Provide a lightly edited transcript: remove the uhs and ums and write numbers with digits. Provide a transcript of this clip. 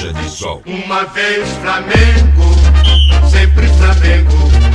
Caixa de som. Uma vez Flamengo, sempre Flamengo.